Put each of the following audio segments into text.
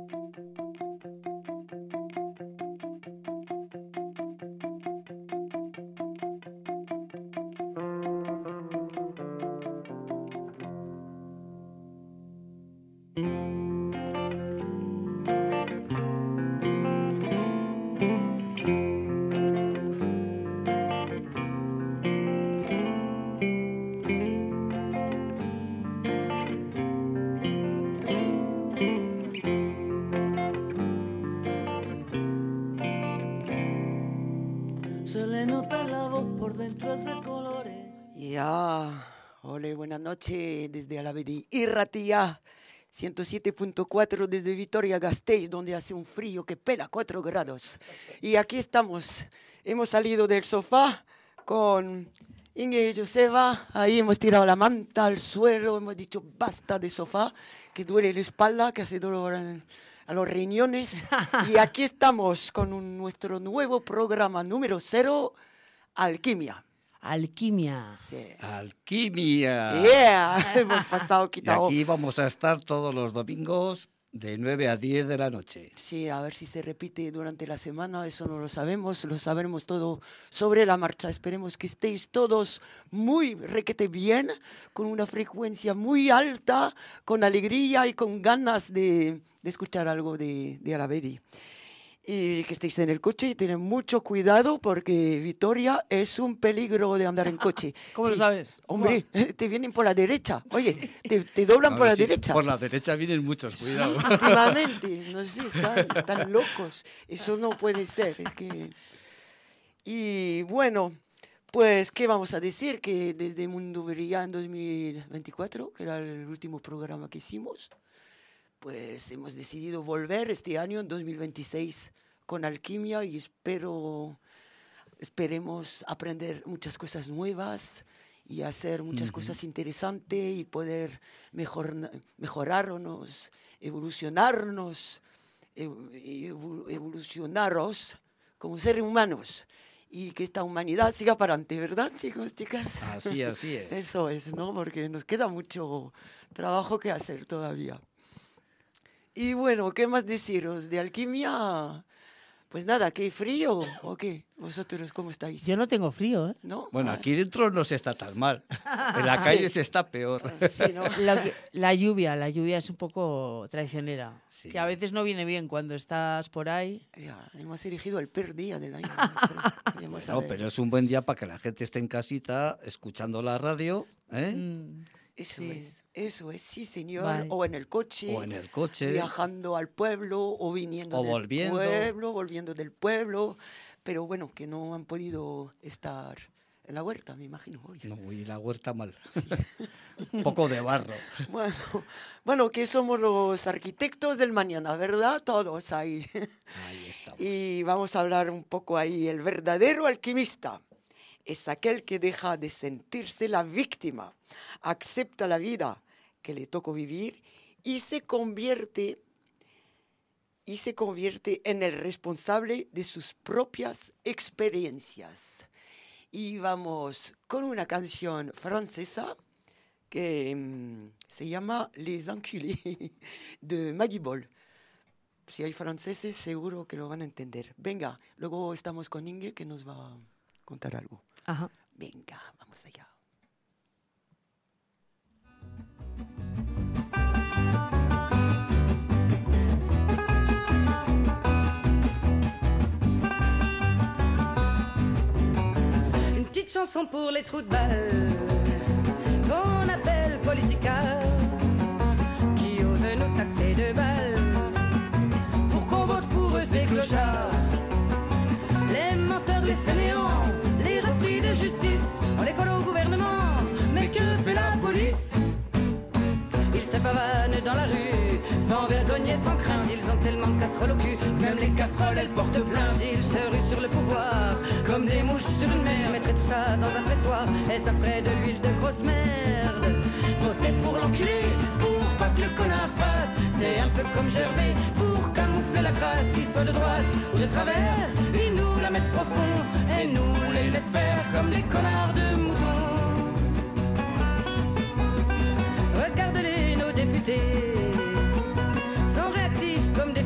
Se le nota la voz por dentro es de colores. Ya, ole, buenas noches desde Alavedi y Ratía, 107.4 desde Vitoria-Gasteiz, donde hace un frío que pela 4 grados. Y aquí estamos, hemos salido del sofá con Inge y Joseba, ahí hemos tirado la manta al suelo, hemos dicho basta de sofá, que duele la espalda, que hace dolor a los riñones. Y aquí estamos con nuestro nuevo programa número 0, Alquimia. Alquimia. Sí. Alquimia. Yeah, hemos pasado Y quitado. aquí vamos a estar todos los domingos de 9 a 10 de la noche. Sí, a ver si se repite durante la semana, eso no lo sabremos todo sobre la marcha. Esperemos que estéis todos muy requete bien, con una frecuencia muy alta, con alegría y con ganas de escuchar algo de Alavedi. Y que estéis en el coche y tened mucho cuidado porque Vitoria es un peligro de andar en coche. ¿Cómo lo Sí. sabes? Hombre, te vienen por la derecha. Oye, te doblan por la Sí, derecha. Por la derecha vienen muchos, cuidado. Últimamente, no sé, están locos. Eso no puede ser. Es que... Y bueno, pues, ¿qué vamos a decir? Que desde Mundo Brilla en 2024, que era el último programa que hicimos, pues hemos decidido volver este año, en 2026, con Alquimia y esperemos aprender muchas cosas nuevas y hacer muchas cosas interesantes y poder mejorarnos, evolucionarnos, evolucionaros como seres humanos y que esta humanidad siga para adelante, ¿verdad, chicos, chicas? Así es. Eso es, ¿no? Porque nos queda mucho trabajo que hacer todavía. Y bueno, ¿qué más deciros? De Alquimia, pues nada, ¿qué frío o qué? ¿Vosotros cómo estáis? Yo no tengo frío, ¿eh? ¿No? Bueno, aquí dentro no se está tan mal. En la calle se está peor. Sí, ¿no? La lluvia es un poco traicionera. Sí. Que a veces no viene bien cuando estás por ahí. Ya, hemos elegido el peor día del año. Queríamos No, saber. pero es un buen día para que la gente esté en casita escuchando la radio, ¿eh? Eso sí. eso es, sí, señor. Vale. O en el coche. O en el coche. Viajando al pueblo o viniendo O del volviendo. pueblo, volviendo del pueblo. Pero bueno, que no han podido estar en la huerta, me imagino. Hoy. No, y la huerta mal. Un poco de barro. Bueno, que somos los arquitectos del mañana, ¿verdad? Todos ahí. Ahí estamos. Y vamos a hablar un poco ahí. El verdadero alquimista es aquel que deja de sentirse la víctima, acepta la vida que le tocó vivir y se convierte en el responsable de sus propias experiencias. Y vamos con una canción francesa que se llama Les Enculés de Maggie Ball. Si hay franceses, seguro que lo van a entender. Venga, luego estamos con Inge, que nos va a contar algo. Ajá. Venga, vamos allá. Une petite chanson pour les trous de balle qu'on appelle Politica, qui osent nous taxer de balles pour qu'on vote pour eux ces clochards. Les menteurs, les fainéants, les repris de justice, on les colle au gouvernement. Mais que fait la police? Ils se pavanent dans la rue, sans vergogne et sans crainte. Ils ont tellement de casseroles au cul, même les casseroles elles portent plainte. Ils se ruent sur le pouvoir, comme des mouches sur une mer. Mettraient tout ça dans un pressoir, et ça ferait de l'huile de grosse merde. Votez pour l'enculé, pour pas que le connard passe. C'est un peu comme gerber, pour camoufler la crasse. Qu'ils soient de droite ou de travers, ils nous la mettent profond, et nous les laissent faire comme des connards de moutons. Regarde-les, nos députés sont réactifs comme des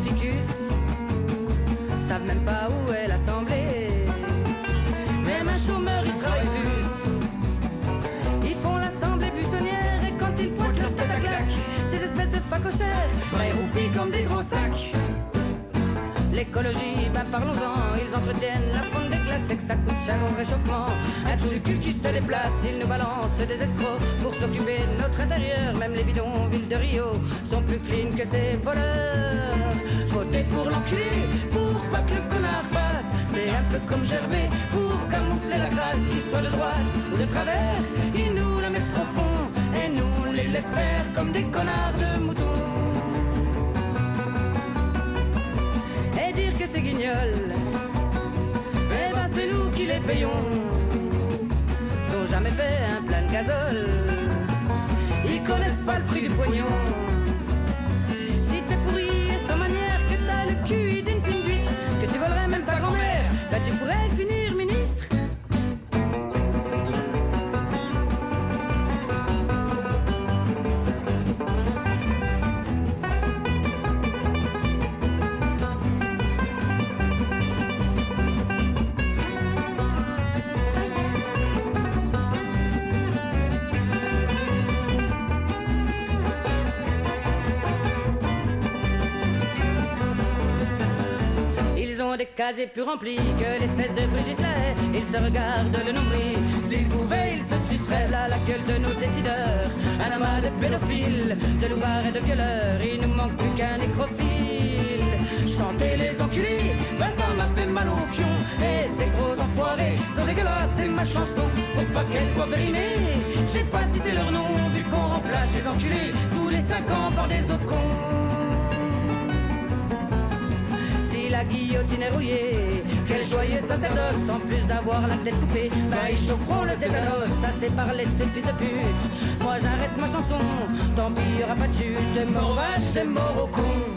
L'écologie, ben parlons-en. Ils entretiennent la fonte des glaces et que ça coûte cher au réchauffement. Un trou du cul qui se déplace, ils nous balancent des escrocs pour s'occuper de notre intérieur. Même les bidonvilles de Rio sont plus clean que ces voleurs. Votez pour l'enculé, pour pas que le connard passe. C'est un peu comme Gerber pour camoufler la classe. Qu'ils soient de droite ou de travers, ils nous la mettent profond et nous on les laisse faire comme des connards de moutons. Et dire que c'est guignol, eh ben c'est nous qui les payons. Ils ont jamais fait un plein de gazole, ils connaissent pas le prix du pognon. Si t'es pourri et sans manière, que t'as le cul d'une pine d'huître, que tu volerais même ta grand-mère, là tu pourrais finir ministre. Des casiers plus remplis que les fesses de Brigitte Lahaie. Ils se regardent le nombril. S'ils pouvaient, ils se suceraient là la gueule de nos décideurs. Un amas de pédophiles, de loupards et de violeurs. Il nous manque plus qu'un nécrophile. Chanter les enculés, ben ça m'a fait mal au fion. Et ces gros enfoirés sont dégueulasses, c'est ma chanson. Pour pas qu'elle soit périmée, j'ai pas cité leur nom. Vu qu'on remplace les enculés tous les 5 ans par des autres cons. La guillotine est rouillée, quel joyeux sacerdoce. En plus d'avoir la tête coupée, bah ils choqueront le tétanos. Ça c'est parler de ces fils de pute. Moi j'arrête ma chanson, tant pis y'aura pas de chute. Mort aux vaches et mort aux cons.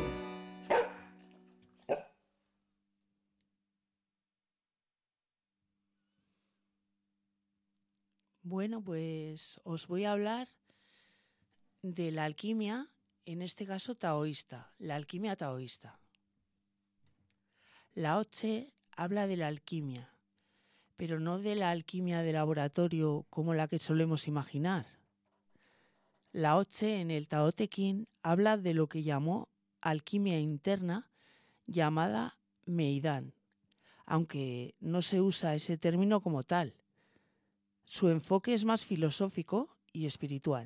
Bueno, pues os voy a hablar de la alquimia, en este caso taoísta, la alquimia taoísta. Lao Tse habla de la alquimia, pero no de la alquimia de laboratorio como la que solemos imaginar. Lao Tse en el Tao Te Ching habla de lo que llamó alquimia interna llamada Meidan, aunque no se usa ese término como tal. Su enfoque es más filosófico y espiritual.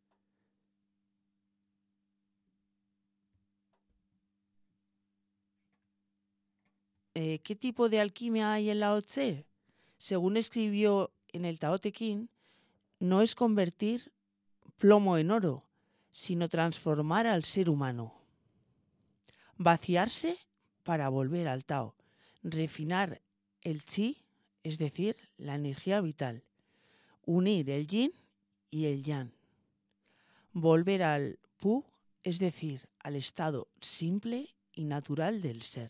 ¿Qué tipo de alquimia hay en Lao Tse? Según escribió en el Tao Te Ching, no es convertir plomo en oro, sino transformar al ser humano. Vaciarse para volver al Tao. Refinar el chi, es decir, la energía vital. Unir el yin y el yang. Volver al pu, es decir, al estado simple y natural del ser.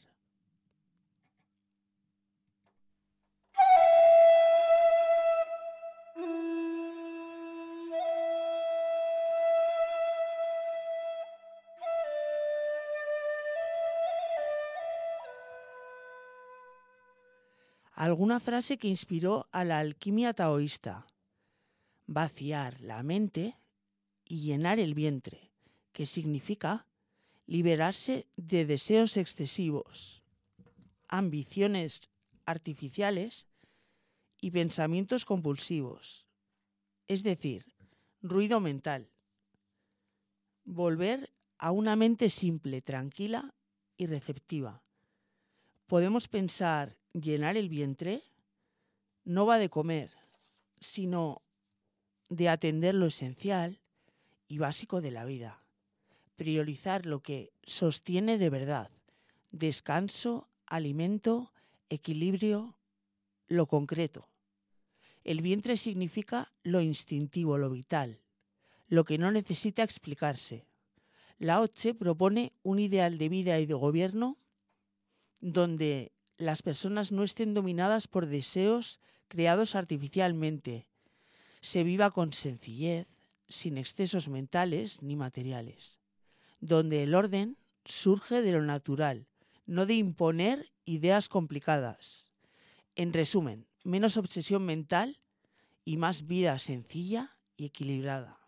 Alguna frase que inspiró a la alquimia taoísta. Vaciar la mente y llenar el vientre, que significa liberarse de deseos excesivos, ambiciones artificiales y pensamientos compulsivos, es decir, ruido mental. Volver a una mente simple, tranquila y receptiva. Podemos pensar, llenar el vientre no va de comer, sino de atender lo esencial y básico de la vida. Priorizar lo que sostiene de verdad. Descanso, alimento, equilibrio, lo concreto. El vientre significa lo instintivo, lo vital, lo que no necesita explicarse. Lao Tse propone un ideal de vida y de gobierno donde las personas no estén dominadas por deseos creados artificialmente. Se viva con sencillez, sin excesos mentales ni materiales. Donde el orden surge de lo natural, no de imponer ideas complicadas. En resumen, menos obsesión mental y más vida sencilla y equilibrada.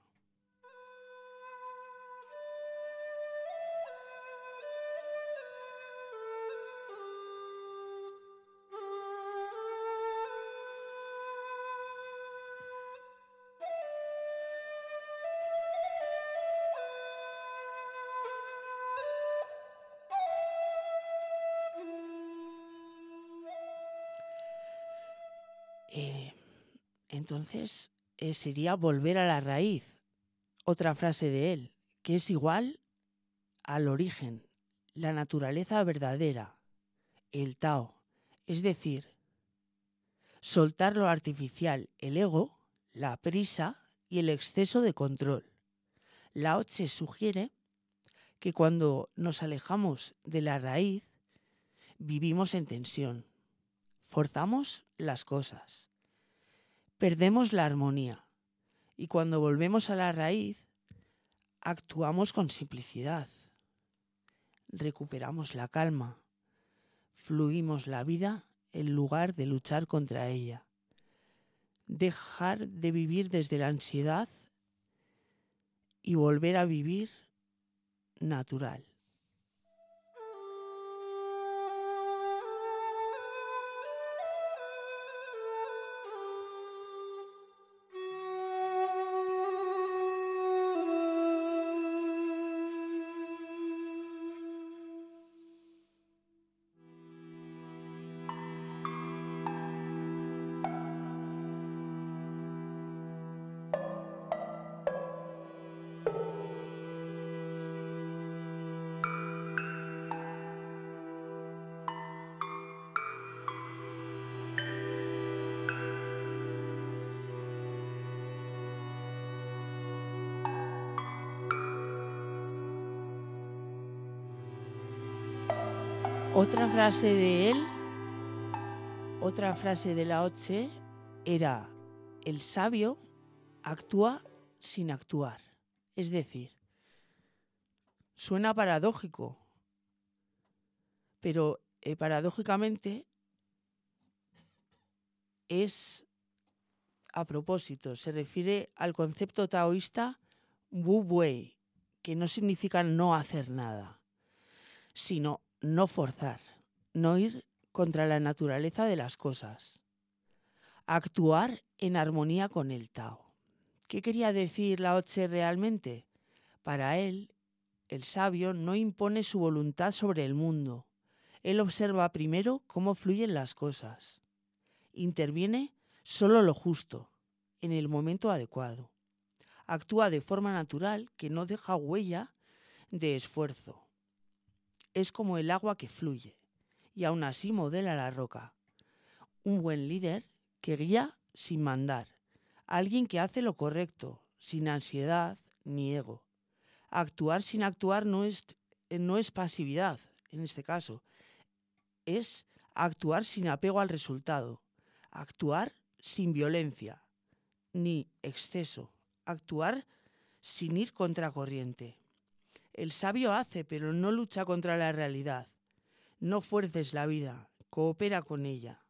Entonces sería volver a la raíz. Otra frase de él, que es igual al origen, la naturaleza verdadera, el Tao. Es decir, soltar lo artificial, el ego, la prisa y el exceso de control. Lao Tse sugiere que cuando nos alejamos de la raíz, vivimos en tensión, forzamos las cosas, perdemos la armonía y cuando volvemos a la raíz, actuamos con simplicidad, recuperamos la calma, fluimos la vida en lugar de luchar contra ella. Dejar de vivir desde la ansiedad y volver a vivir natural. Otra frase de él, otra frase de Lao Tse era: el sabio actúa sin actuar. Es decir, suena paradójico, pero paradójicamente es a propósito. Se refiere al concepto taoísta Wu Wei, que no significa no hacer nada, sino no forzar, no ir contra la naturaleza de las cosas. Actuar en armonía con el Tao. ¿Qué quería decir Lao Tse realmente? Para él, el sabio no impone su voluntad sobre el mundo. Él observa primero cómo fluyen las cosas. Interviene solo lo justo, en el momento adecuado. Actúa de forma natural que no deja huella de esfuerzo. Es como el agua que fluye y aún así modela la roca. Un buen líder que guía sin mandar. Alguien que hace lo correcto, sin ansiedad ni ego. Actuar sin actuar no es pasividad, en este caso. Es actuar sin apego al resultado. Actuar sin violencia ni exceso. Actuar sin ir contracorriente. El sabio hace, pero no lucha contra la realidad. No fuerces la vida, coopera con ella.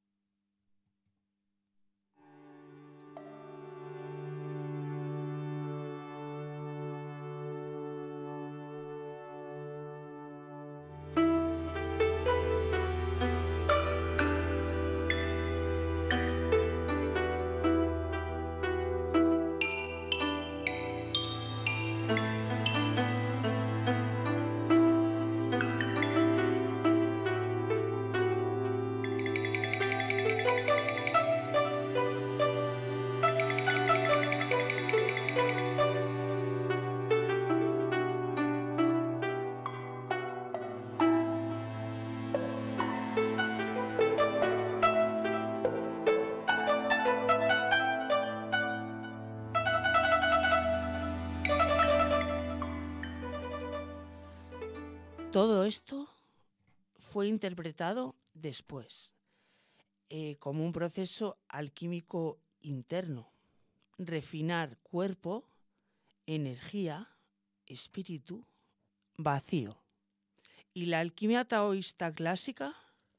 Todo esto fue interpretado después como un proceso alquímico interno. Refinar cuerpo, energía, espíritu, vacío. Y la alquimia taoísta clásica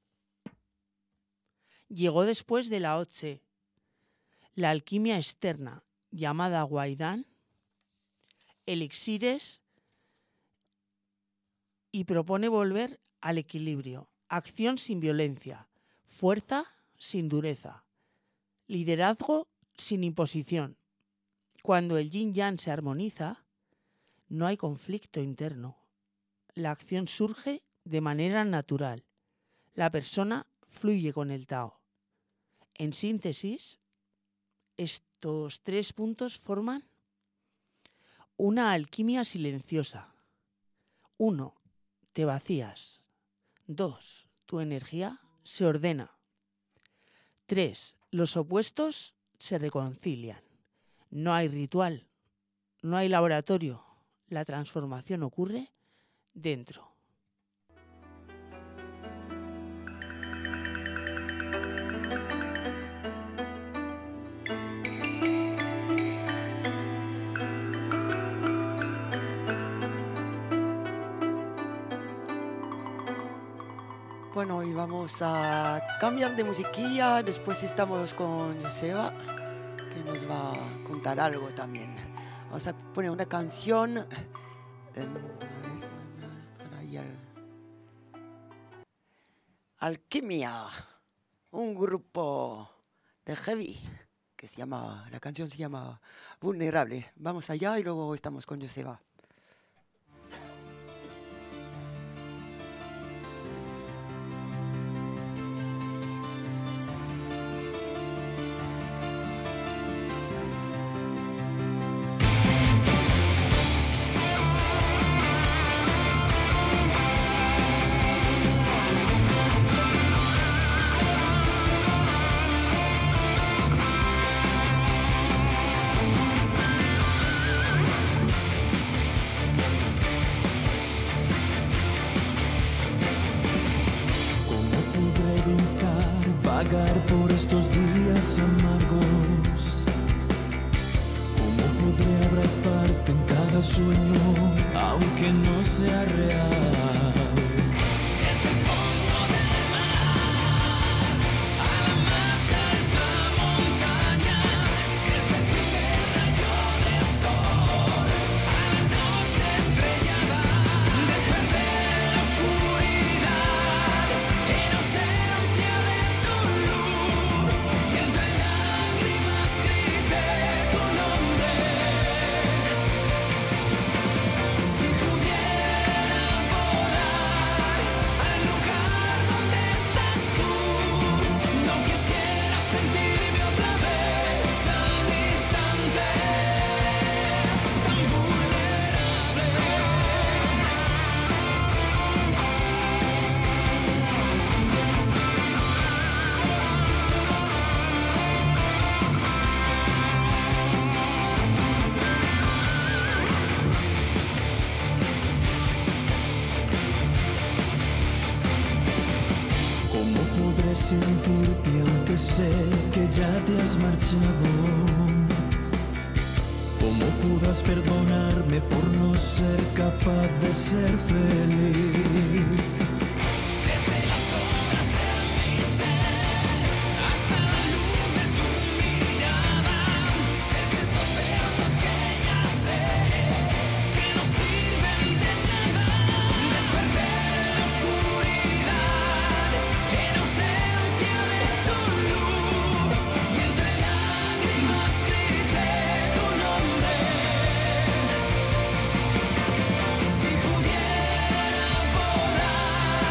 llegó después de Lao Tse. La alquimia externa, llamada Guaidán, elixires, y propone volver al equilibrio, acción sin violencia, fuerza sin dureza, liderazgo sin imposición. Cuando el yin-yang se armoniza, no hay conflicto interno. La acción surge de manera natural. La persona fluye con el Tao. En síntesis, estos 3 puntos forman una alquimia silenciosa. 1. Te vacías. 2. Tu energía se ordena. 3. Los opuestos se reconcilian. No hay ritual, no hay laboratorio. La transformación ocurre dentro. Bueno, y vamos a cambiar de musiquilla. Después estamos con Joseba, que nos va a contar algo también. Vamos a poner una canción. Alquimia, un grupo de heavy que se llama, la canción se llama Vulnerable. Vamos allá y luego estamos con Joseba. Por estos días amargos, ¿cómo podré abrazarte en cada sueño, aunque no sea real? Desde el fondo del mar a la más alta montaña, desde el primer rayo del sol a la noche estrellada, desperté en la oscuridad, inocencia de tu luz, y entre lágrimas grité tu nombre. Si pudiera volar al lugar donde estás tú, no quisiera sentirme otra vez tan distante, tan vulnerable. ¿Cómo podré sentirte aunque sé que ya te has marchado? ¿Cómo podrás perdonarme por no ser capaz de ser feliz? Desde las sombras de mi ser hasta la luz de tu mirada, desde estos versos que ya sé que no sirven de nada, desperté en la oscuridad, inocencia de tu luz, y entre lágrimas grité tu nombre. Si pudiera volar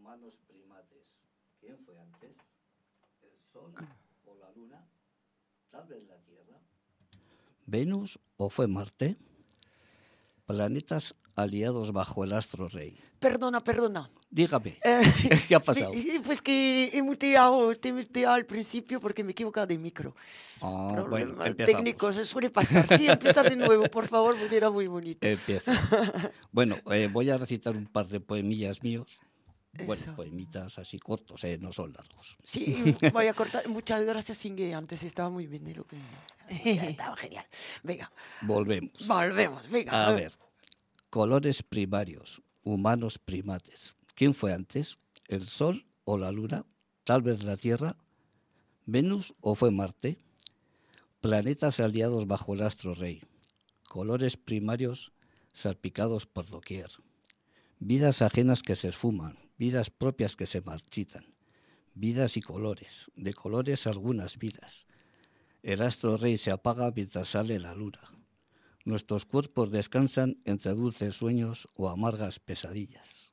Humanos primates. ¿Quién fue antes? ¿El Sol o la Luna? Tal vez la Tierra. ¿Venus o fue Marte? Planetas aliados bajo el astro rey. Perdona. Dígame, ¿qué ha pasado? Pues que te he muteado al principio porque me he equivocado de micro. Bueno, Problemas empezamos. técnicos, se suele pasar. Sí, empieza de nuevo, por favor, porque era muy bonito. Empieza. Bueno, voy a recitar un par de poemillas míos. Bueno, Eso. poemitas así cortos, no son largos. Sí, voy a cortar. Muchas gracias, Inge. Antes estaba muy bien de lo que... Estaba genial. Venga, Volvemos. volvemos, venga. A ver, colores primarios, humanos primates. ¿Quién fue antes? ¿El Sol o la Luna? ¿Tal vez la Tierra? ¿Venus o fue Marte? Planetas aliados bajo el astro rey. Colores primarios salpicados por doquier. Vidas ajenas que se esfuman, vidas propias que se marchitan. Vidas y colores, de colores algunas vidas. El astro rey se apaga mientras sale la luna. Nuestros cuerpos descansan entre dulces sueños o amargas pesadillas.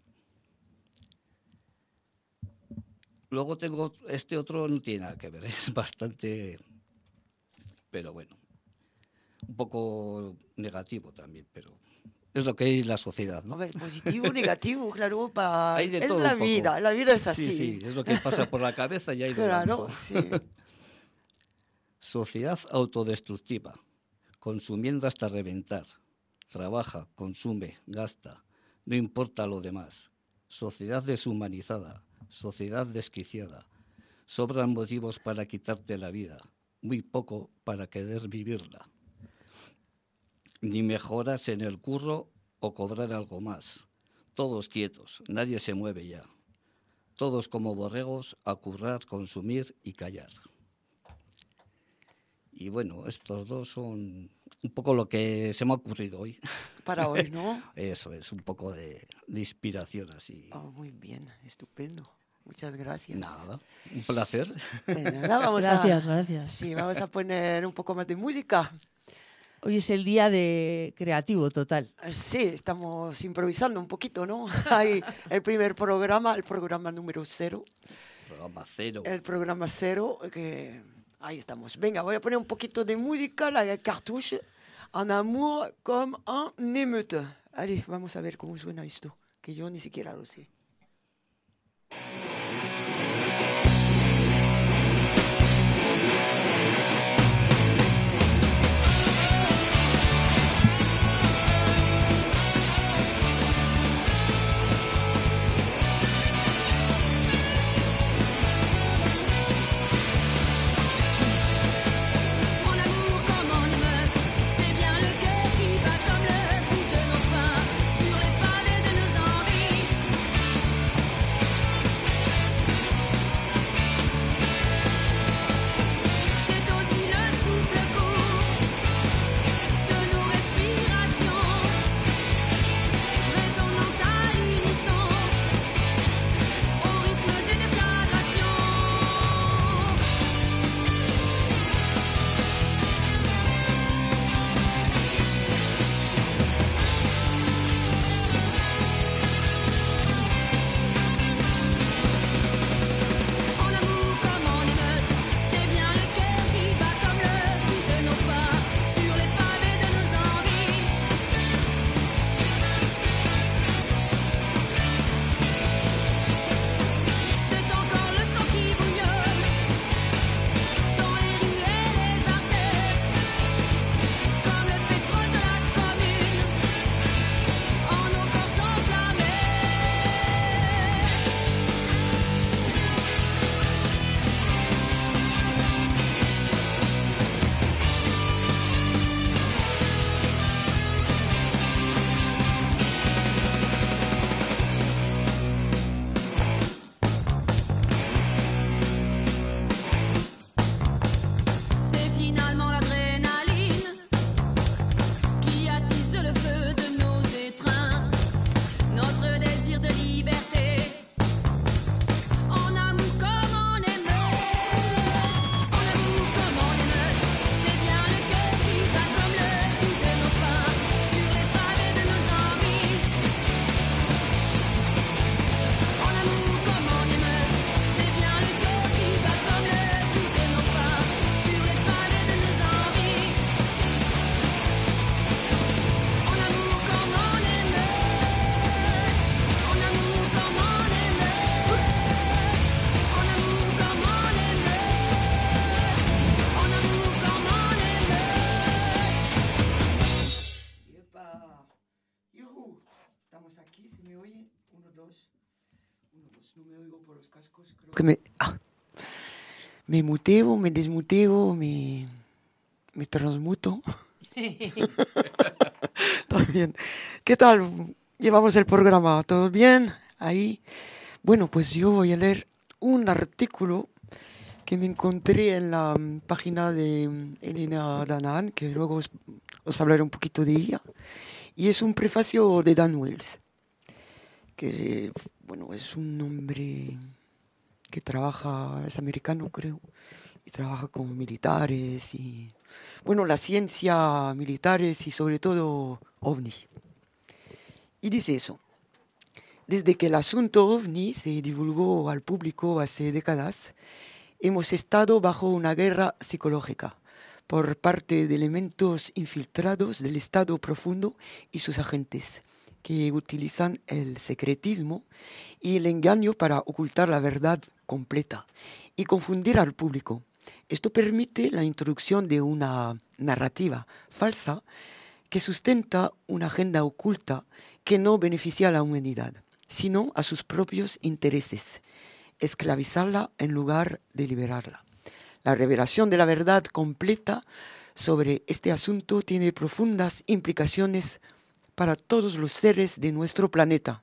Luego tengo este otro, no tiene nada que ver, es bastante, pero bueno, un poco negativo también, pero es lo que es la sociedad, A ¿no? ver, positivo, negativo, claro, Hay de es todo la un poco. vida es así. Sí, es lo que pasa por la cabeza y hay de Claro, blanco. sí. Sociedad autodestructiva, consumiendo hasta reventar. Trabaja, consume, gasta, no importa lo demás. Sociedad deshumanizada, sociedad desquiciada. Sobran motivos para quitarte la vida, muy poco para querer vivirla. Ni mejoras en el curro o cobrar algo más. Todos quietos, nadie se mueve ya. Todos como borregos a currar, consumir y callar. Y bueno, estos dos son un poco lo que se me ha ocurrido hoy. Para hoy, ¿no? Eso es, un poco de inspiración así. Muy bien, estupendo. Muchas gracias. Nada, un placer. Nada, vamos Gracias. Sí, vamos a poner un poco más de música. Hoy es el día de creativo total. Sí, estamos improvisando un poquito, ¿no? Hay el primer programa, el programa número 0. Programa 0. El programa 0, que ahí estamos. Venga, voy a poner un poquito de música, la cartouche, Un amour comme un émeute. Allez, vamos a ver cómo suena esto, que yo ni siquiera lo sé. Mon amour comme en émeute, c'est bien le cœur qui bat comme le bout de nos pains sur les pavés de nos envies. No me oigo por los cascos. Creo que me muteo, me desmuteo, me transmuto. También. ¿Qué tal? Llevamos el programa. ¿Todo bien? Ahí. Bueno, pues yo voy a leer un artículo que me encontré en la página de Elena Danaan, que luego os hablaré un poquito de ella. Y es un prefacio de Dan Wells, que bueno, es un hombre que trabaja, es americano creo, y trabaja con militares y, bueno, la ciencia, militares y sobre todo OVNI. Y dice eso: desde que el asunto OVNI se divulgó al público hace décadas, hemos estado bajo una guerra psicológica por parte de elementos infiltrados del Estado profundo y sus agentes, que utilizan el secretismo y el engaño para ocultar la verdad completa y confundir al público. Esto permite la introducción de una narrativa falsa que sustenta una agenda oculta que no beneficia a la humanidad, sino a sus propios intereses, esclavizarla en lugar de liberarla. La revelación de la verdad completa sobre este asunto tiene profundas implicaciones para todos los seres de nuestro planeta.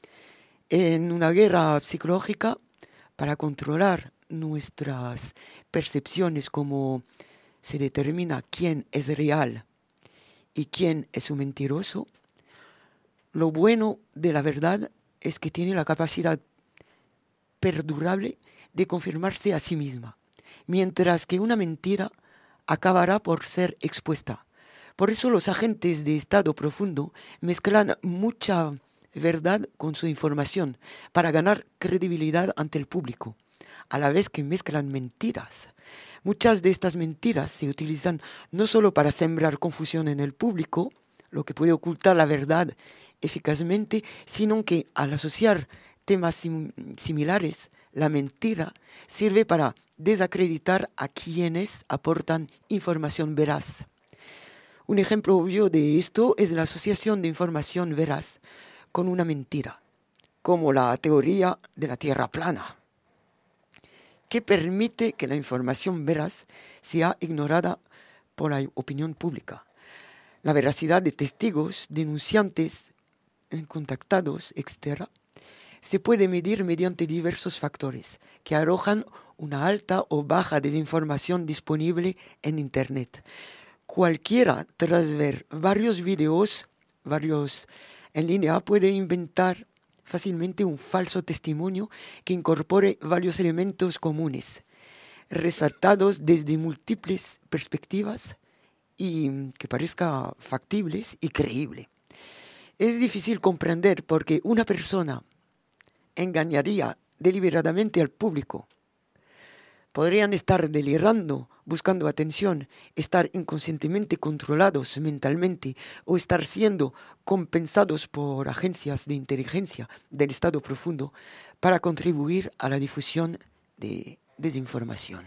En una guerra psicológica, para controlar nuestras percepciones, como se determina quién es real y quién es un mentiroso, lo bueno de la verdad es que tiene la capacidad perdurable de confirmarse a sí misma, mientras que una mentira acabará por ser expuesta. Por eso los agentes de estado profundo mezclan mucha verdad con su información para ganar credibilidad ante el público, a la vez que mezclan mentiras. Muchas de estas mentiras se utilizan no solo para sembrar confusión en el público, lo que puede ocultar la verdad eficazmente, sino que al asociar temas similares, la mentira sirve para desacreditar a quienes aportan información veraz. Un ejemplo obvio de esto es la asociación de información veraz con una mentira, como la teoría de la Tierra plana, que permite que la información veraz sea ignorada por la opinión pública. La veracidad de testigos, denunciantes, contactados, etc., se puede medir mediante diversos factores que arrojan una alta o baja desinformación disponible en Internet. Cualquiera, tras ver varios videos, en línea, puede inventar fácilmente un falso testimonio que incorpore varios elementos comunes, resaltados desde múltiples perspectivas y que parezca factibles y creíble. Es difícil comprender por qué una persona engañaría deliberadamente al público. Podrían estar delirando, buscando atención, estar inconscientemente controlados mentalmente o estar siendo compensados por agencias de inteligencia del estado profundo para contribuir a la difusión de desinformación.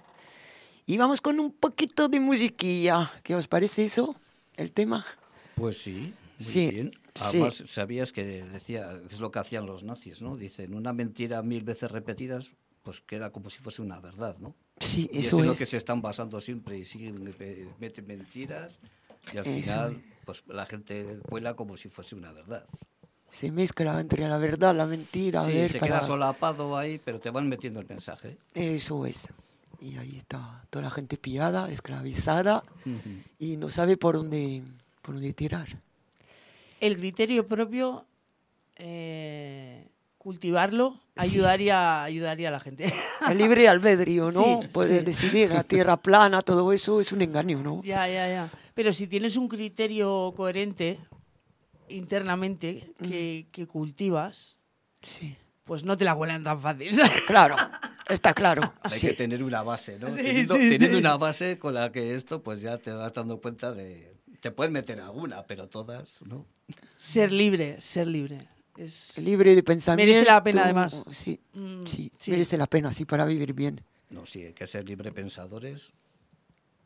Y vamos con un poquito de musiquilla. ¿Qué os parece eso, el tema? Pues sí, muy Sí, bien. Además, sabías que decía, es lo que hacían los nazis, ¿no? Dicen, una mentira 1000 veces repetidas, pues queda como si fuese una verdad, ¿no? Sí, Y eso es en es. lo que se están basando siempre y siguen, meten mentiras y al Eso final es. pues la gente cuela como si fuese una verdad. Se mezcla entre la verdad, la mentira. Sí, a ver, se para... queda solapado ahí, pero te van metiendo el mensaje. Eso es. Y ahí está toda la gente pillada, esclavizada y no sabe por dónde tirar. El criterio propio, cultivarlo, Sí. ayudaría a la gente. El libre albedrío, ¿no? Sí, Poder sí. decidir, la tierra plana, todo eso es un engaño, ¿no? Ya. Pero si tienes un criterio coherente internamente que cultivas, Sí. pues no te la huelan tan fácil. Claro, está claro. Hay Sí. que tener una base, ¿no? Sí, Teniendo sí. una base con la que esto, pues ya te vas dando cuenta de... Te puedes meter alguna, pero todas, ¿no? Ser libre. Es... Libre de pensamiento. Merece la pena, además. Sí, sí, sí. merece la pena, sí, para vivir bien. No, sí, hay que ser libre pensadores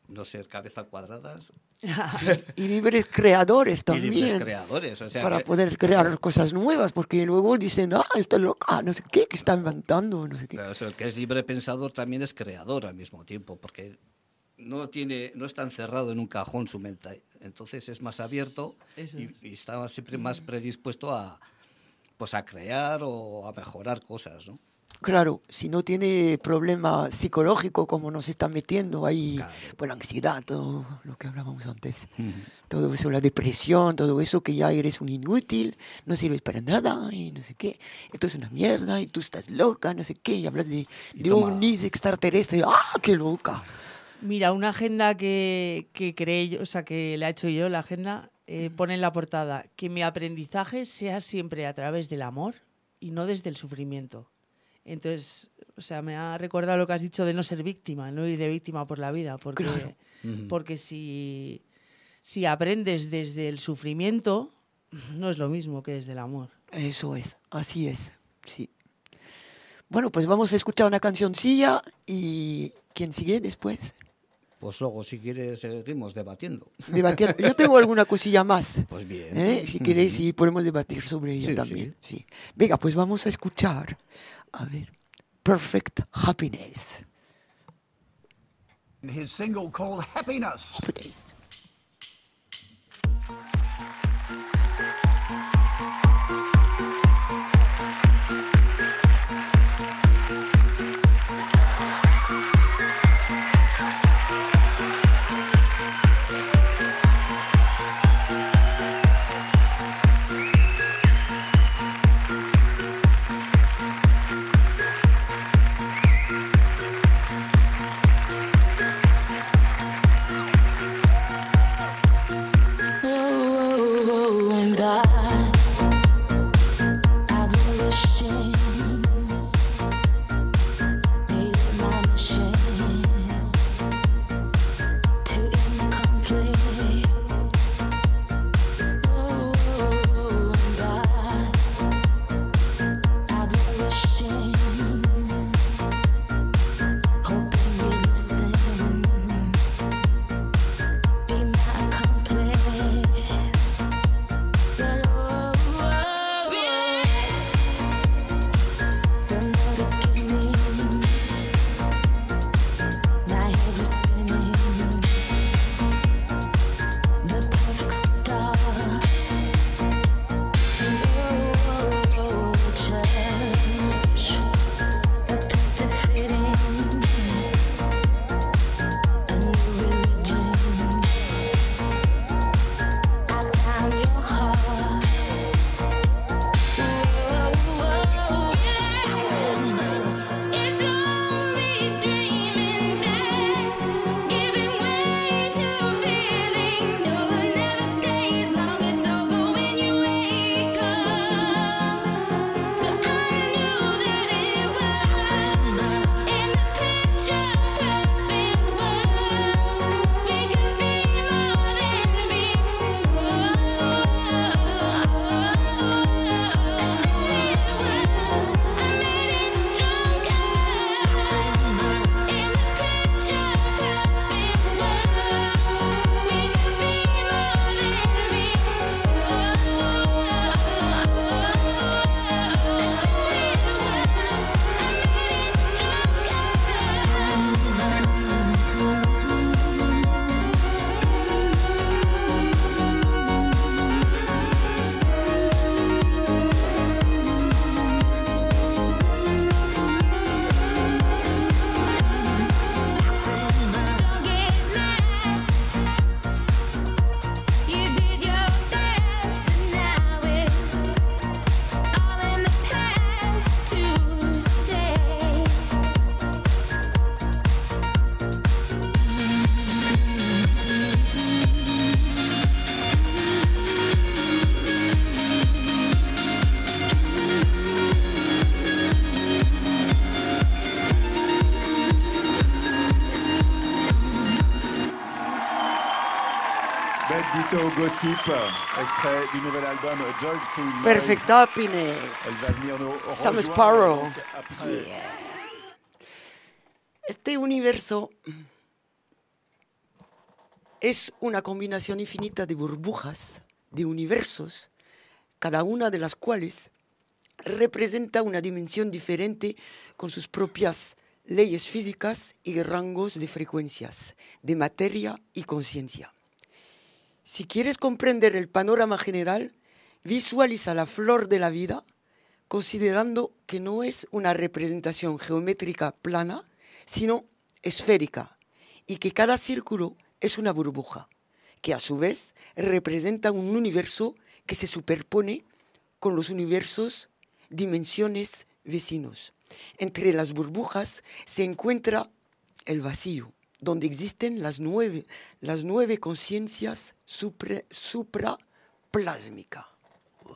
no ser cabeza cuadradas Y libres creadores y también. libres creadores. O sea, Para que- poder crear cosas nuevas, porque luego dicen, está loca, no sé qué, que está inventando, no sé qué. claro, o sea, el que es libre pensador también es creador al mismo tiempo, porque no está encerrado en un cajón su mente. Entonces es más abierto Eso es. y está siempre más predispuesto a crear o a mejorar cosas, ¿no? Claro, si no tiene problema psicológico como nos está metiendo ahí, Claro. por la ansiedad, todo lo que hablábamos antes, todo eso, la depresión, todo eso, que ya eres un inútil, no sirves para nada y no sé qué, esto es una mierda y tú estás loca, no sé qué, y hablas de toma. ovnis extraterrestres, ¡ah, qué loca! Mira, una agenda que creé yo, o sea, que la he hecho yo, la agenda, pone en la portada que mi aprendizaje sea siempre a través del amor y no desde el sufrimiento. Entonces, o sea, me ha recordado lo que has dicho de no ser víctima, no ir de víctima por la vida, porque, Claro. porque si aprendes desde el sufrimiento, no es lo mismo que desde el amor. Eso es, así es, sí. Bueno, pues vamos a escuchar una cancioncilla y ¿quién sigue después? Pues luego, si quieres, seguimos debatiendo. Debatir. Yo tengo alguna cosilla más. Pues bien. Si queréis, sí, podemos debatir sobre ella Sí, también. Sí. Venga, pues vamos a escuchar. A ver. Perfect Happiness. His single called Happiness. Happiness. And I've been wishing, made it my mission to end the conflict. And I've been wishing, hoping you listen, be my accomplice. But from the beginning, my head was spinning. The perfect star. Church, a place to fit in. A new religion. I found your heart. It's only dreaming that's giving way to feelings. No one ever stays long. It's over when you wake up. So I knew that it was in the picture perfect world. We could be more than people. I said it was. I made it stronger. In the picture perfect world, we could be more than people. I said it you did your best, and now it's all in the past to stay. Bête Ditto Gossip, extrait du nouvel album Joyful Life. Perfect Elle va Happiness. venir nous Sam rejoindre Sparrow. donc après. Este universo es una combinación infinita de burbujas, de universos, cada una de las cuales representa una dimensión diferente con sus propias leyes físicas y rangos de frecuencias, de materia y conciencia. Si quieres comprender el panorama general, visualiza la flor de la vida, considerando que no es una representación geométrica plana, sino esférica, y que cada círculo es una burbuja, que a su vez representa un universo que se superpone con los universos, dimensiones vecinos. Entre las burbujas se encuentra el vacío, donde existen las nueve conciencias supraplásmicas. Wow.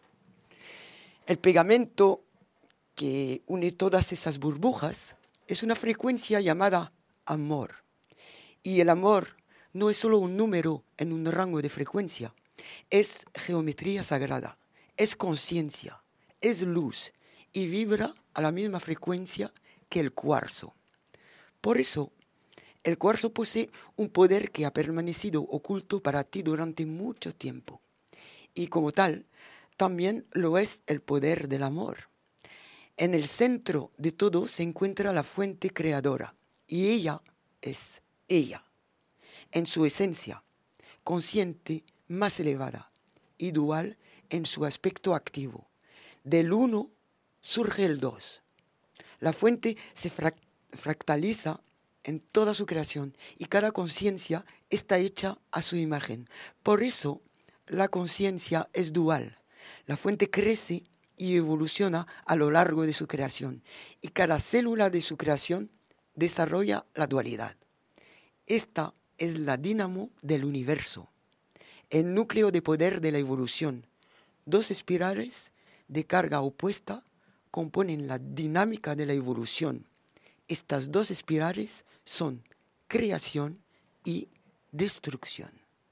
El pegamento que une todas esas burbujas es una frecuencia llamada amor. Y el amor no es solo un número en un rango de frecuencia, es geometría sagrada, es conciencia, es luz y vibra a la misma frecuencia que el cuarzo. Por eso, el cuarzo posee un poder que ha permanecido oculto para ti durante mucho tiempo. Y como tal, también lo es el poder del amor. En el centro de todo se encuentra la fuente creadora, y ella es ella, en su esencia, consciente, más elevada y dual en su aspecto activo. Del uno surge el dos. La fuente se fractaliza en toda su creación y cada conciencia está hecha a su imagen. Por eso la conciencia es dual. La fuente crece y evoluciona a lo largo de su creación y cada célula de su creación desarrolla la dualidad. Esta es la dínamo del universo, el núcleo de poder de la evolución. Dos espirales de carga opuesta componen la dinámica de la evolución. Estas dos espirales son creación y destrucción.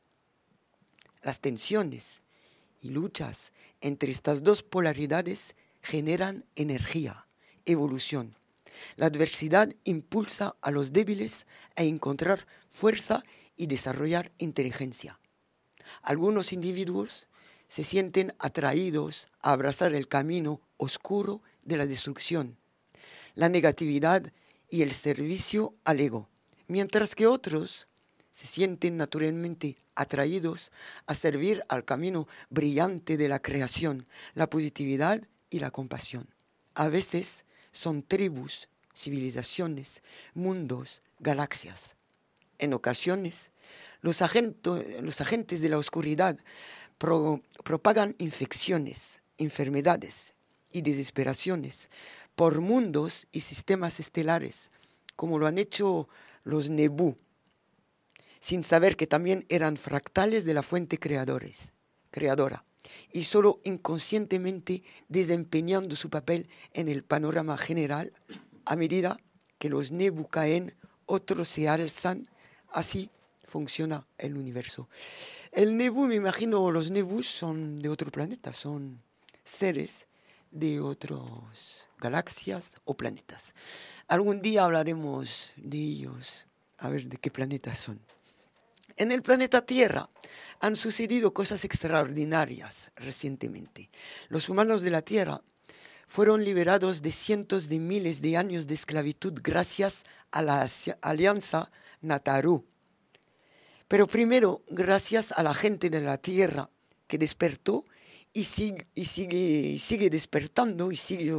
Las tensiones y luchas entre estas dos polaridades generan energía, evolución. La adversidad impulsa a los débiles a encontrar fuerza y desarrollar inteligencia. Algunos individuos se sienten atraídos a abrazar el camino oscuro de la destrucción, la negatividad y el servicio al ego, mientras que otros se sienten naturalmente atraídos a servir al camino brillante de la creación, la positividad y la compasión. A veces son tribus, civilizaciones, mundos, galaxias. En ocasiones, los agentes de la oscuridad propagan infecciones, enfermedades y desesperaciones por mundos y sistemas estelares, como lo han hecho los Nebú, sin saber que también eran fractales de la fuente creadora, y solo inconscientemente desempeñando su papel en el panorama general. A medida que los Nebú caen, otros se alzan. Así funciona el universo. El Nebú, me imagino, los Nebús son de otro planeta, son seres de otras galaxias o planetas. Algún día hablaremos de ellos, a ver de qué planetas son. En el planeta Tierra han sucedido cosas extraordinarias recientemente. Los humanos de la Tierra fueron liberados de cientos de miles de años de esclavitud gracias a la alianza Nataru. Pero primero, gracias a la gente de la Tierra que despertó y sigue despertando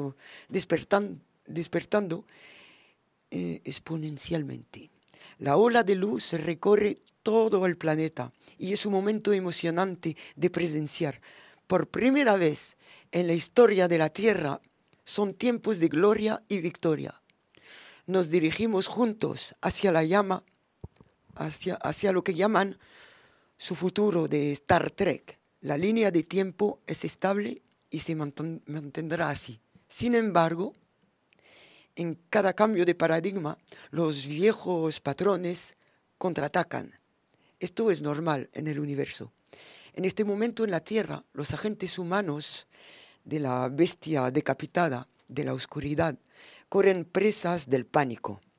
exponencialmente. La ola de luz recorre todo el planeta y es un momento emocionante de presenciar. Por primera vez en la historia de la Tierra son tiempos de gloria y victoria. Nos dirigimos juntos hacia la llama, hacia lo que llaman su futuro de Star Trek. La línea de tiempo es estable y se mantendrá así. Sin embargo, en cada cambio de paradigma, los viejos patrones contraatacan. Esto es normal en el universo. En este momento en la Tierra, los agentes humanos de la bestia decapitada, de la oscuridad, corren presas del pánico.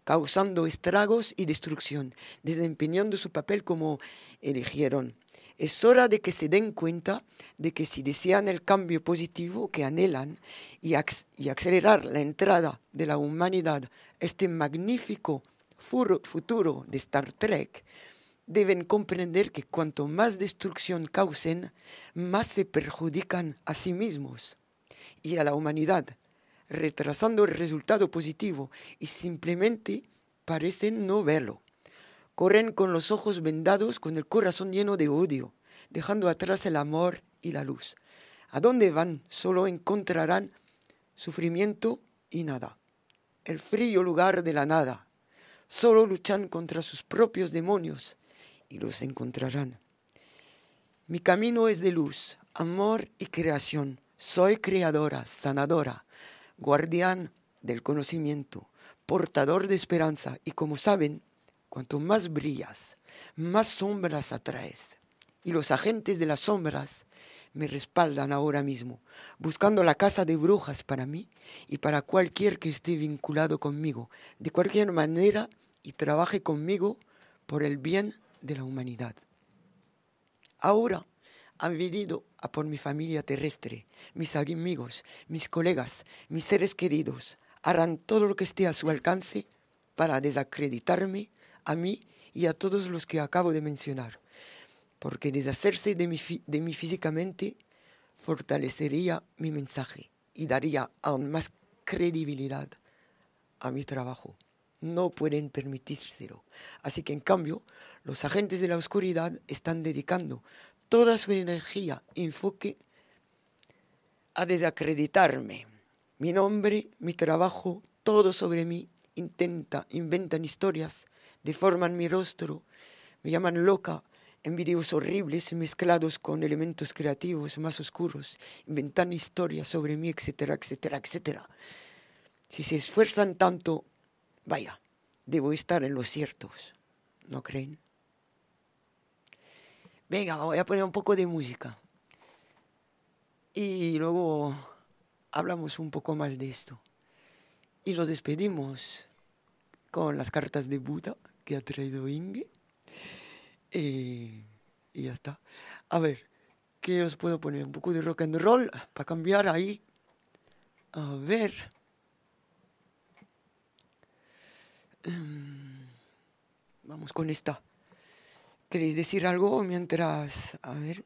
causando estragos y destrucción, desempeñando su papel como eligieron. Es hora de que se den cuenta de que si desean el cambio positivo que anhelan y acelerar la entrada de la humanidad a este magnífico futuro de Star Trek, deben comprender que cuanto más destrucción causen, más se perjudican a sí mismos y a la humanidad, retrasando el resultado positivo y simplemente parecen no verlo. Corren con los ojos vendados, con el corazón lleno de odio, dejando atrás el amor y la luz. ¿A dónde van? Solo encontrarán sufrimiento y nada. El frío lugar de la nada. Solo luchan contra sus propios demonios y los encontrarán. Mi camino es de luz, amor y creación. Soy creadora, sanadora, guardián del conocimiento, portador de esperanza. Y como saben, cuanto más brillas, más sombras atraes. Y los agentes de las sombras me respaldan ahora mismo, buscando la casa de brujas para mí y para cualquier que esté vinculado conmigo, de cualquier manera y trabaje conmigo por el bien de la humanidad. Ahora han venido a por mi familia terrestre, mis amigos, mis colegas, mis seres queridos. Harán todo lo que esté a su alcance para desacreditarme a mí y a todos los que acabo de mencionar, porque deshacerse de mí físicamente fortalecería mi mensaje y daría aún más credibilidad a mi trabajo. No pueden permitírselo. Así que en cambio, los agentes de la oscuridad están dedicando toda su energía y enfoque a desacreditarme. Mi nombre, mi trabajo, todo sobre mí, inventan historias, deforman mi rostro, me llaman loca en vídeos horribles mezclados con elementos creativos más oscuros, inventan historias sobre mí, etcétera, etcétera, etcétera. Si se esfuerzan tanto, vaya, debo estar en los ciertos, ¿no creen? Venga, voy a poner un poco de música. Y luego hablamos un poco más de esto. Y nos despedimos con las cartas de Buda que ha traído Inge. Y ya está. A ver, ¿qué os puedo poner? Un poco de rock and roll para cambiar ahí. A ver. Vamos con esta. ¿Queréis decir algo mientras... A ver.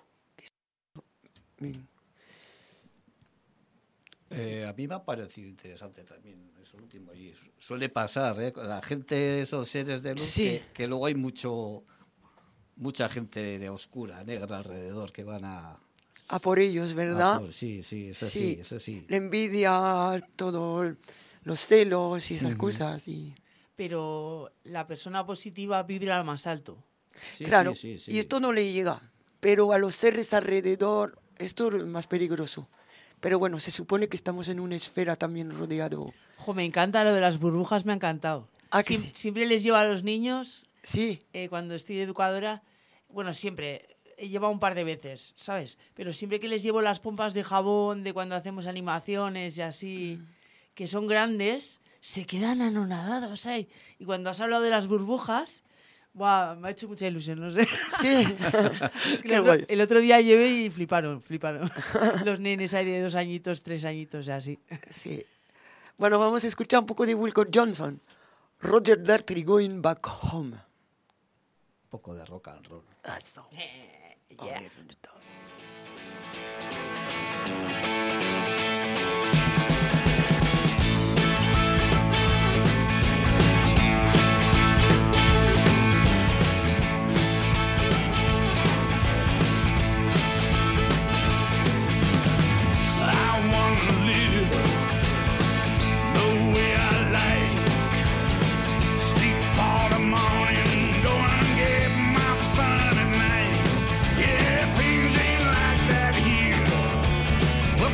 A mí me ha parecido interesante también eso último. Y suele pasar, ¿eh? La gente, esos seres de luz, Sí. que luego hay mucha gente de oscura, negra alrededor, que van a... A por ellos, ¿verdad? Sí, eso Sí. sí, eso sí. La envidia, todo, los celos y esas cosas. Y... Pero la persona positiva vibra al más alto. Sí, claro, sí. y esto no le llega. Pero a los seres alrededor, esto es más peligroso. Pero bueno, se supone que estamos en una esfera también rodeado. Jo, me encanta lo de las burbujas, me ha encantado. Ah, que sí. Siempre les llevo a los niños, Sí, cuando estoy de educadora, bueno, siempre, he llevado un par de veces, ¿sabes? Pero siempre que les llevo las pompas de jabón, de cuando hacemos animaciones y así, que son grandes, se quedan anonadados, ¿sabes? Y cuando has hablado de las burbujas, ¡buah! Me ha hecho mucha ilusión, no sé. sí. Qué guay. El otro día llevé y fliparon. Los nenes ahí de 2 añitos, 3 añitos y así. Sí. Bueno, vamos a escuchar un poco de Wilco Johnson. Roger Daltrey, Going Back Home. Un poco de rock and roll. Eso. A Yeah. ver, ¿dónde está? I wanna live the way I like. Sleep all the morning, go and get my fun at night. Yeah, things ain't like that here.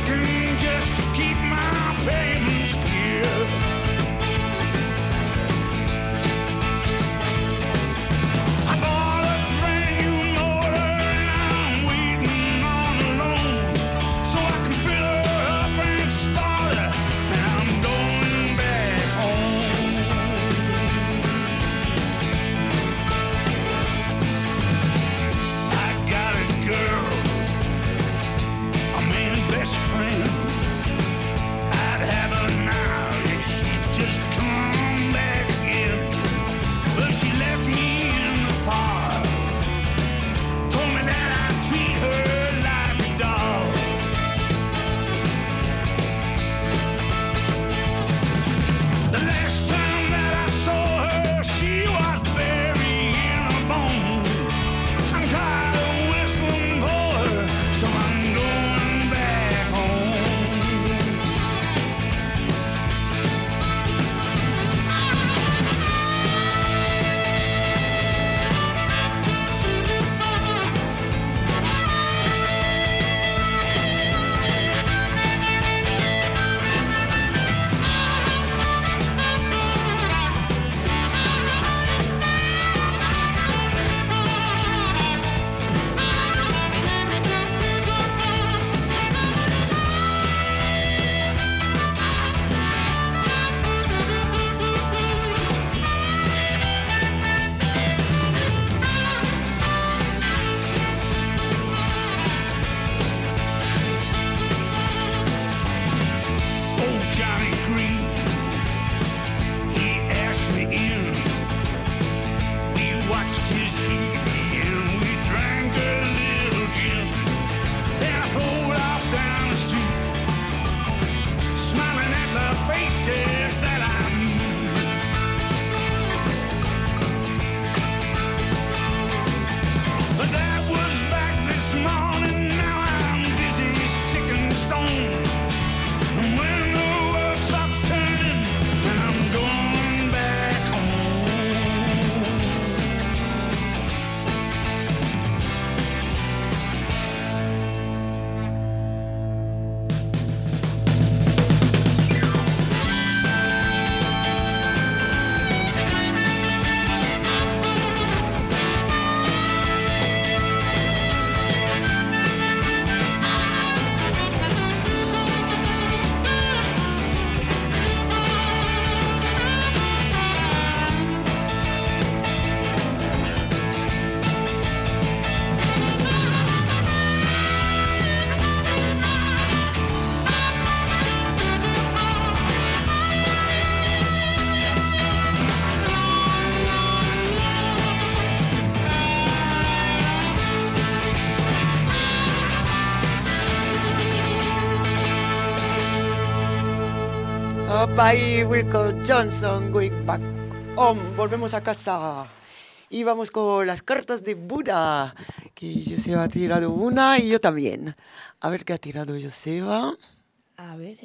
Opa, y Wilco Johnson, going back home. Volvemos a casa. Y vamos con las cartas de Buda. Que Joseba ha tirado una y yo también. A ver qué ha tirado Joseba. A ver,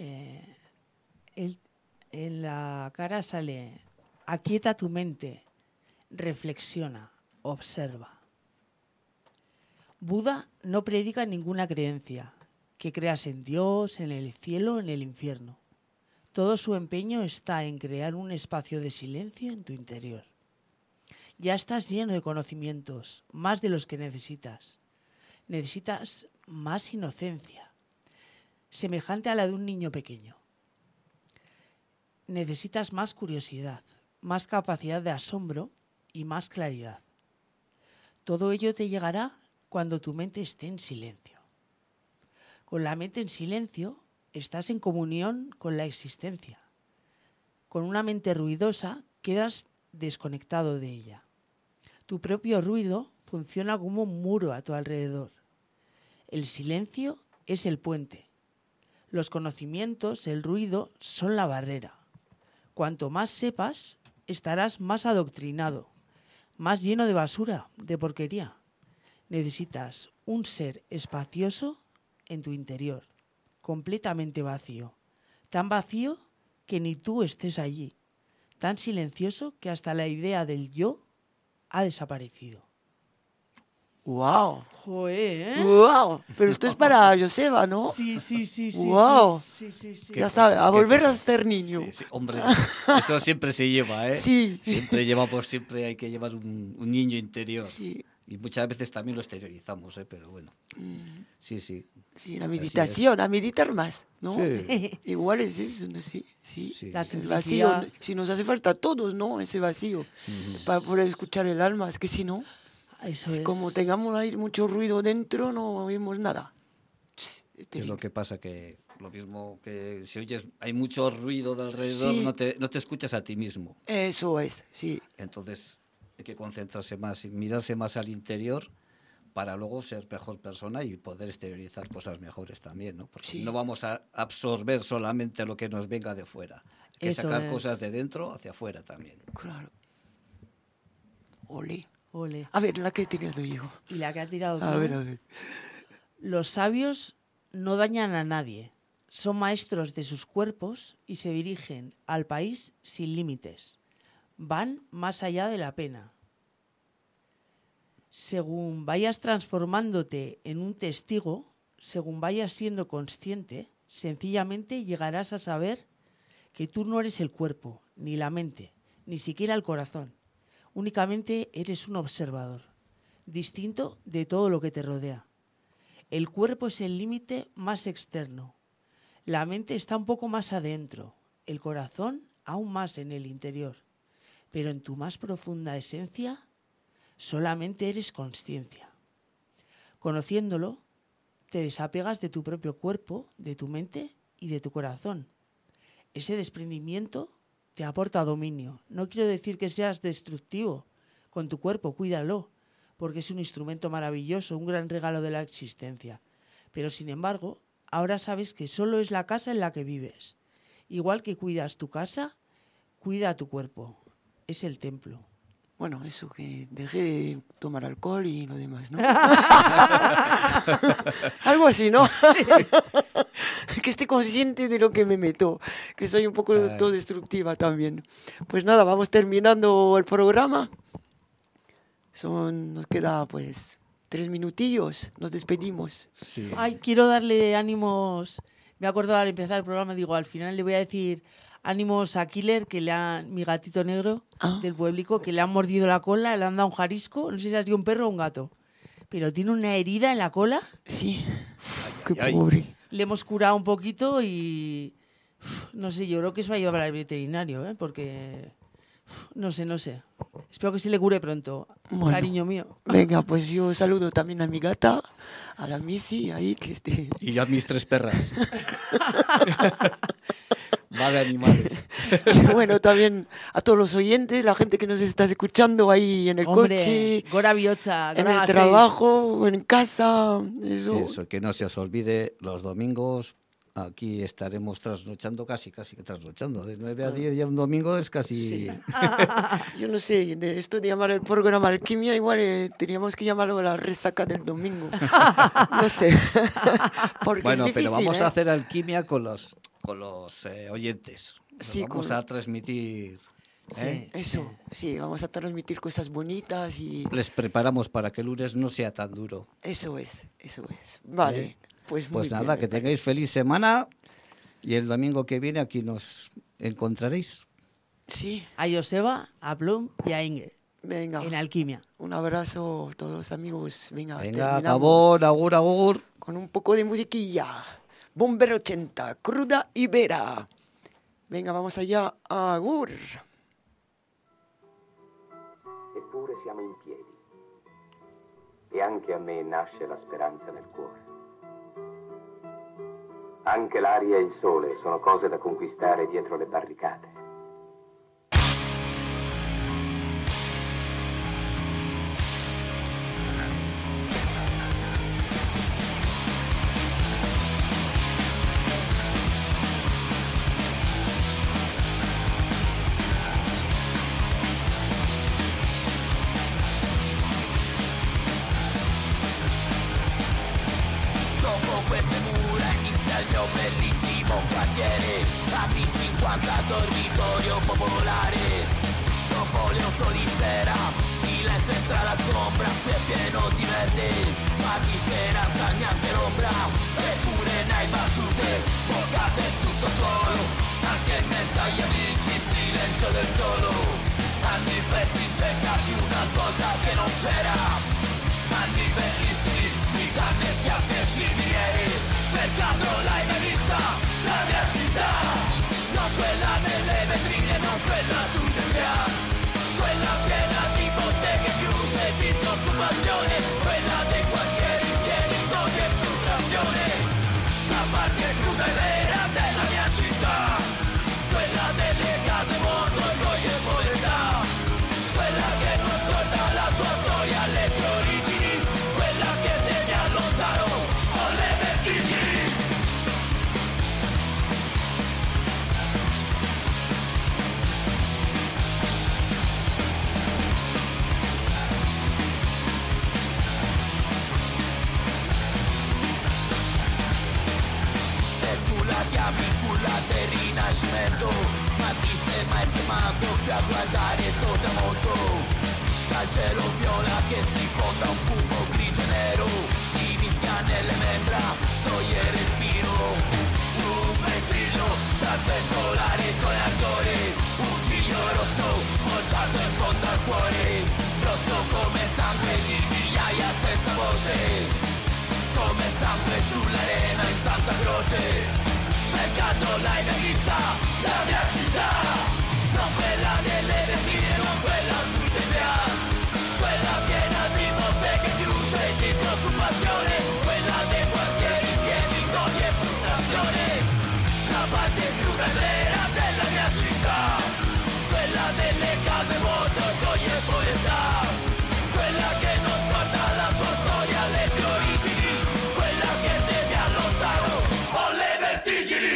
en la cara sale, aquieta tu mente, reflexiona, observa. Buda no predica ninguna creencia, que creas en Dios, en el cielo, en el infierno. Todo su empeño está en crear un espacio de silencio en tu interior. Ya estás lleno de conocimientos, más de los que necesitas. Necesitas más inocencia, semejante a la de un niño pequeño. Necesitas más curiosidad, más capacidad de asombro y más claridad. Todo ello te llegará cuando tu mente esté en silencio. Con la mente en silencio estás en comunión con la existencia. Con una mente ruidosa quedas desconectado de ella. Tu propio ruido funciona como un muro a tu alrededor. El silencio es el puente. Los conocimientos, el ruido, son la barrera. Cuanto más sepas, estarás más adoctrinado, más lleno de basura, de porquería. Necesitas un ser espacioso en tu interior, completamente vacío. Tan vacío que ni tú estés allí. Tan silencioso que hasta la idea del yo ha desaparecido. ¡Wow! Joder, ¡Wow! Pero esto es para Joseba, ¿no? Sí. Guau. Sí. Ya sabe, a ¿Qué volver a cosas? ser niño. Sí, sí, hombre, eso siempre se lleva, ¿eh? Sí. Siempre hay que llevar un niño interior. Sí. Y muchas veces también lo exteriorizamos, ¿eh? Pero bueno. Sí. Sí, la Así meditación, a meditar más, ¿no? Sí. Igual es eso, ¿no? Sí. Sí. La El vacío, simplicidad. si nos hace falta a todos, ¿no? Ese vacío, para poder escuchar el alma. Es que si no, Eso es. como tengamos ahí mucho ruido dentro, no oímos nada. Es Es terrible. lo que pasa que lo mismo que si oyes, hay mucho ruido de alrededor, Sí. no te escuchas a ti mismo. Eso es, sí. Entonces hay que concentrarse más y mirarse más al interior para luego ser mejor persona y poder exteriorizar cosas mejores también, ¿no? Porque Sí. no vamos a absorber solamente lo que nos venga de fuera. Hay que Eso sacar es. cosas de dentro hacia afuera también. Claro. Ole. Ole. A ver, la que he tirado yo. Y la que ha tirado tú. A ver. Los sabios no dañan a nadie. Son maestros de sus cuerpos y se dirigen al país sin límites. Van más allá de la pena. Según vayas transformándote en un testigo, según vayas siendo consciente, sencillamente llegarás a saber que tú no eres el cuerpo, ni la mente, ni siquiera el corazón. Únicamente eres un observador, distinto de todo lo que te rodea. El cuerpo es el límite más externo. La mente está un poco más adentro, el corazón aún más en el interior. Pero en tu más profunda esencia, solamente eres consciencia. Conociéndolo, te desapegas de tu propio cuerpo, de tu mente y de tu corazón. Ese desprendimiento te aporta dominio. No quiero decir que seas destructivo con tu cuerpo, cuídalo, porque es un instrumento maravilloso, un gran regalo de la existencia. Pero sin embargo, ahora sabes que solo es la casa en la que vives. Igual que cuidas tu casa, cuida tu cuerpo. Es el templo. Bueno, eso, que dejé de tomar alcohol y lo demás, ¿no? Algo así, ¿no? Que esté consciente de lo que me meto, que soy un poco autodestructiva también. Pues nada, vamos terminando el programa. Nos queda pues 3 minutillos, nos despedimos. Sí. Ay, quiero darle ánimos. Me he acordado al empezar el programa, digo, al final le voy a decir ánimos a Killer, mi gatito negro del pueblico, que le han mordido la cola, le han dado un jarisco, no sé si ha sido un perro o un gato, pero tiene una herida en la cola, Sí, qué ay. pobre. le hemos curado un poquito y no sé, yo creo que se va a llevar al veterinario, porque no sé. Espero que se le cure pronto, Bueno. cariño mío. Venga, pues yo saludo también a mi gata, a la Missy, ahí que esté. Y a mis 3 perras. Va de animales. Y bueno, también a todos los oyentes, la gente que nos está escuchando ahí en el Hombre, coche, Gora Biotza, en Gora el Gasteiz. trabajo, en casa, eso. Eso, que no se os olvide los domingos aquí estaremos trasnochando, casi que trasnochando. De 9 a 10 ya un domingo es casi... Sí. Yo no sé, de esto de llamar el programa Alquimia, igual teníamos que llamarlo la resaca del domingo. No sé. Porque Bueno, es difícil, pero vamos a ¿eh? hacer alquimia con los oyentes. Los Sí, vamos con- a transmitir. ¿eh? Sí. Eso, sí, vamos a transmitir cosas bonitas y Les preparamos para que el lunes no sea tan duro. eso es. Vale, pues muy Pues bien, nada, me que tengáis parece. feliz semana y el domingo que viene aquí nos encontraréis. Sí, A Joseba, a Plum y a Inge venga, en Alquimia. un abrazo a todos los amigos. Venga, Venga, terminamos acabó, agur. con un poco de musiquilla. Bomber 80, cruda y vera. Venga, vamos allá, agur. Eppure siamo in piedi. E anche a me nasce la speranza nel cuore. Anche l'aria e il sole sono cose da conquistare dietro le barricate. Dopo queste mura inizia il mio bellissimo quartiere, anni 50 dormitorio popolare. Dopo le 8 di sera, silenzio e strada sgombra, qui è pieno di verde, ma di speranza neanche l'ombra. Eppure ne hai battute, boccate su sto suolo, anche in mezzo agli amici il silenzio del solo. Anni persi in cerca di una svolta che non c'era, anni bellissimi di canne, schiaffi e cimieri. Per caso l'hai mai vista, la mia città? Non quella nelle vetrine, non quella sui Debrian, quella piena di botteghe chiuse e disoccupazione, quella dei quartieri pieni d'odio e frustrazione. La parte cruda e vera della mia città, quella delle case vuote, orgoglio e povertà, quella che non scorda la sua storia, le sue origini, quella che segna lontano ho le vertigini. E tu la chiami culla del rinascimento, ma ti sei mai fermato più a guardare sto tramonto? Dal cielo viola che si fonda un fumo grigio e nero, si mischia nelle membra, toglie il respiro. Un vessillo da sventolare con ardore, un ciglio rosso forgiato in fondo al cuore, rosso come sangue di migliaia senza voce, come sangue sull'arena in Santa Croce. Per caso l'hai mai vista, la mia città? Non quella delle vetrine, non quella sui Debrian, quella piena di botteghe chiuse e disoccupazione, quella dei quartieri pieni d'odio e frustrazione. La parte cruda e vera della mia città, quella delle case vuote, orgoglio e povertà, quella che non scorda la sua storia, le sue origini, quella che segna lontano ho le vertigini.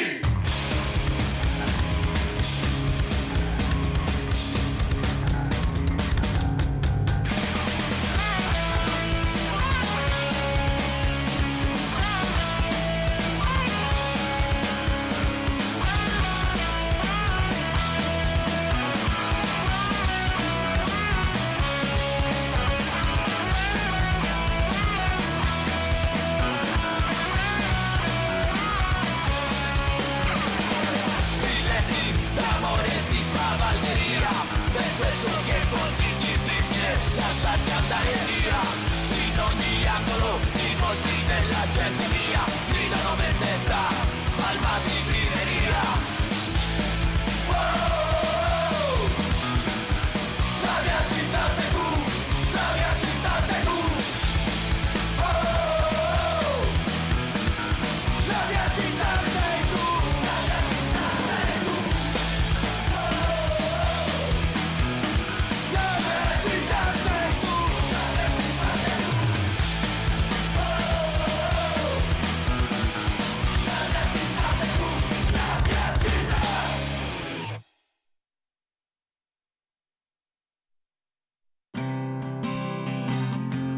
Millenni d'amore e di spavalderia, per questo che è così difficile lasciarti andare via. In ogni angolo i volti della gente